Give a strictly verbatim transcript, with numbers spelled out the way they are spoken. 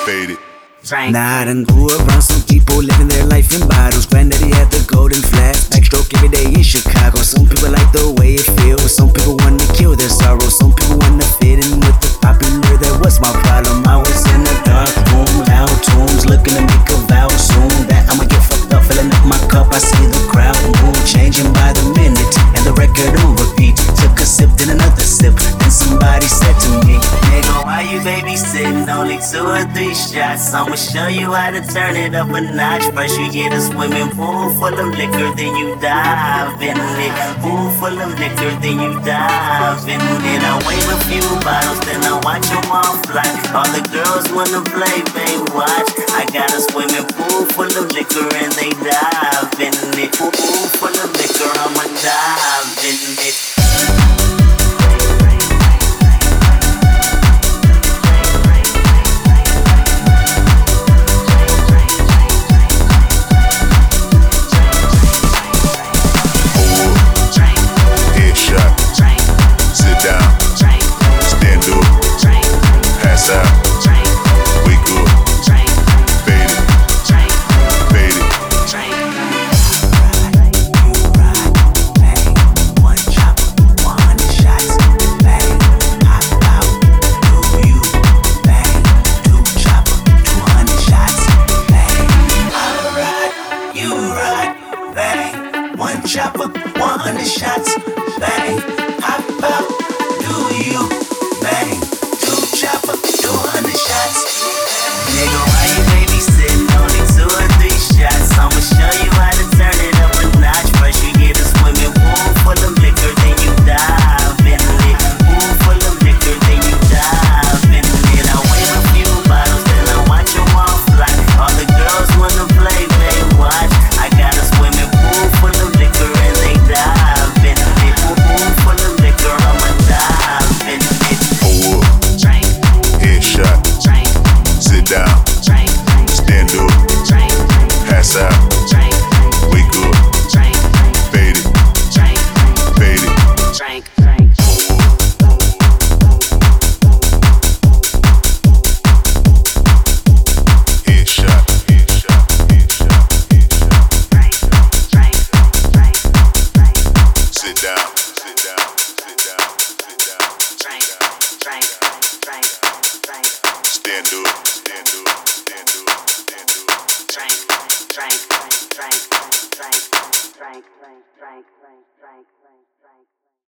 faded. Nah, I done grew around some people living their life in bottles. Granddaddy had the golden flask, backstroke every day in Chicago. Some people like the way it feels, some people wanna kill their sorrow. Some people wanna fit in with the popular, that was my problem. I was in a dark room, loud tunes, looking to make a vow soon that I'ma get fucked up, filling up my cup. I see the crowd move, changing by the minute, and the record on repeat. Took a sip, then another sip, then somebody said to me, nigga, why you babysitting? Only two or three shots. I'ma show you how to turn it up a notch. First you get a swimming pool full of liquor, then you dive in it. Pool full of liquor, then you dive in it. I wave a few bottles, then I watch them all fly. All the girls wanna play, babe, watch. I got a swimming pool full of liquor and they dive in it. Pool full of liquor, I'ma dive in it. One chopper, one hundred shots, bang, pop out, do you, bang, two chopper, two hundred shots. Nigga, why you babysitting? Only two or three shots. I'ma show you how to turn it up a notch. First you get a swimming pool full of liquor, then you dive in it. Pool full of liquor, then you dive in it. I wave a few bottles, then I watch them all fly. All the girls wanna play, babe, watch. I got a swimming pool full of liquor and they dive in it. Pool full of liquor, I'ma dive in it. Pour up, Drink, headshot, drink, sit down, drink, stand up, drink, pass out, drink, wake up, drink, faded, drink, faded. drink, drink. Headshot, headshot, headshot, headshot. Drink, drink, drink, drink, Sit down, sit down, sit down, sit down, drink, sit down. drink, drink, drink, Stand up, stand up, stand up, stand up. drink, drink, drink, drink, drink, drink, drink, drink, drink, drink, drink.